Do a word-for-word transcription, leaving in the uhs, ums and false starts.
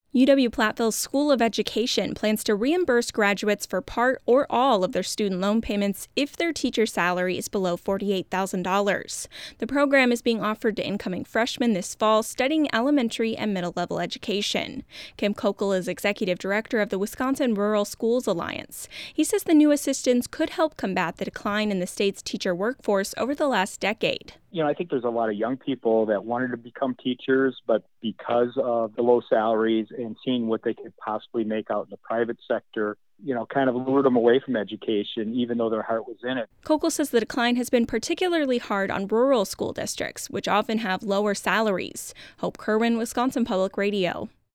U W-Platteville's School of Education plans to reimburse graduates for part or all of their student loan payments if their teacher salary is below forty-eight thousand dollars. The program is being offered to incoming freshmen this fall studying elementary and middle-level education. Kim Kokel is executive director of the Wisconsin Rural Schools Alliance. He says the new assistance could help combat the decline in the state's teacher workforce over the last decade. You know, I think there's a lot of young people that wanted to become teachers, but because of the low salaries and seeing what they could possibly make out in the private sector, you know, kind of lured them away from education, even though their heart was in it. Kokel says the decline has been particularly hard on rural school districts, which often have lower salaries. Hope Kerwin, Wisconsin Public Radio.